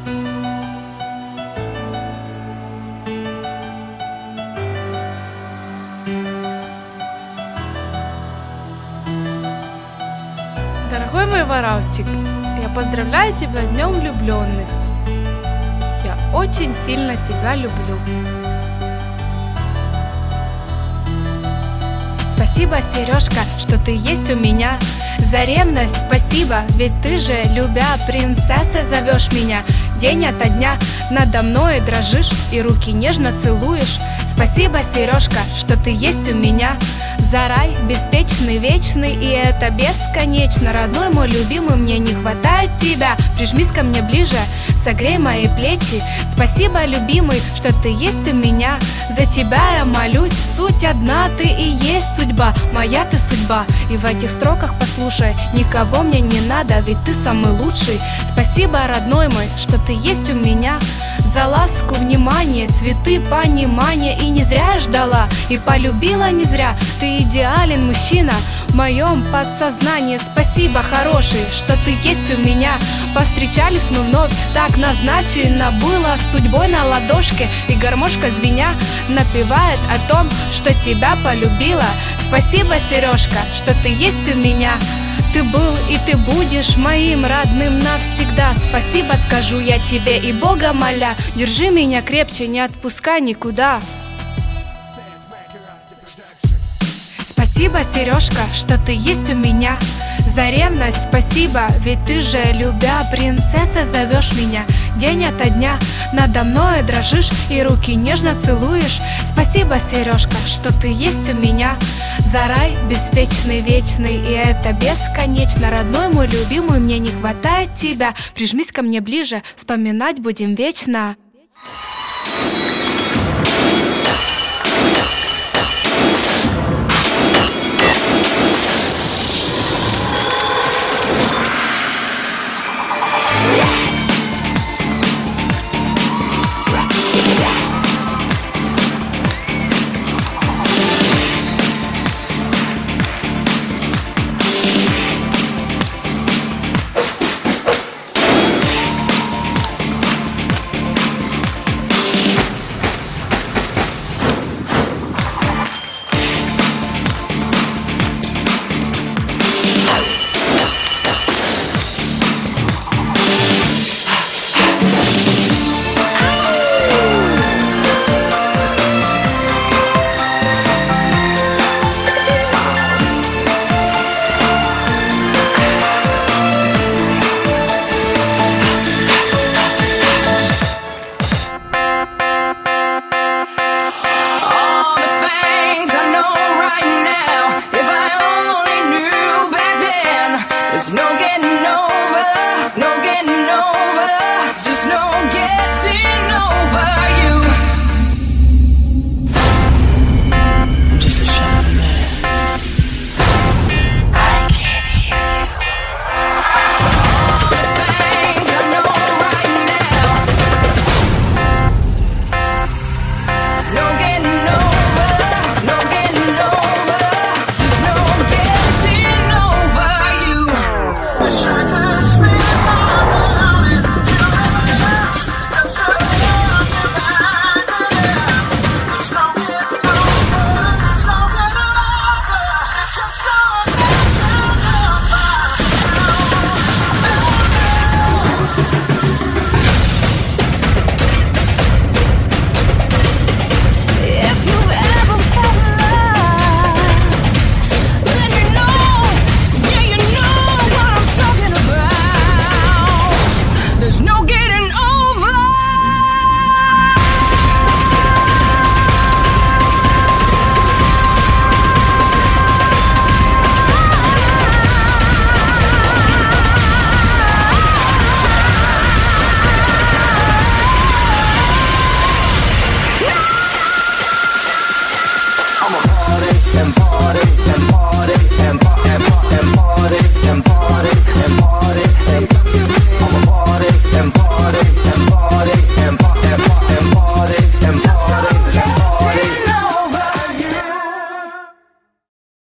Дорогой мой воровчик, я поздравляю тебя с Днем влюбленных. Я очень сильно тебя люблю. Спасибо, Сережка, что ты есть у меня. За ревность спасибо, ведь ты же, любя, принцессой зовешь меня. День ото дня надо мной дрожишь и руки нежно целуешь. Спасибо, Сережка, что ты есть у меня. За рай беспечный, вечный, и это бесконечно. Родной мой любимый, мне не хватает тебя. Прижмись ко мне ближе, согрей мои плечи. Спасибо, любимый, что ты есть у меня. За тебя я молюсь, суть одна, ты и есть судьба. Моя ты судьба, и в этих строках послушай: никого мне не надо, ведь ты самый лучший. Спасибо, родной мой, что ты есть у меня. За ласку, внимание, цветы, понимание. И не зря я ждала, и полюбила не зря. Ты идеален, мужчина, в моем подсознании. Спасибо, хороший, что ты есть у меня. Повстречались мы вновь, так назначено было судьбой на ладошке. И гармошка звеня напевает о том, что тебя полюбила. Спасибо, Сережка, что ты есть у меня. Ты был и ты будешь моим родным навсегда. Спасибо скажу я тебе и Бога моля. Держи меня крепче, не отпускай никуда. Спасибо, Сережка, что ты есть у меня. За ревность спасибо, ведь ты же, любя, принцессой зовешь меня. День ото дня надо мной дрожишь и руки нежно целуешь. Спасибо, Сережка, что ты есть у меня. За рай беспечный, вечный, и это бесконечно. Родной мой любимый, мне не хватает тебя. Прижмись ко мне ближе, вспоминать будем вечно. There's no getting over, no getting over, just no getting over.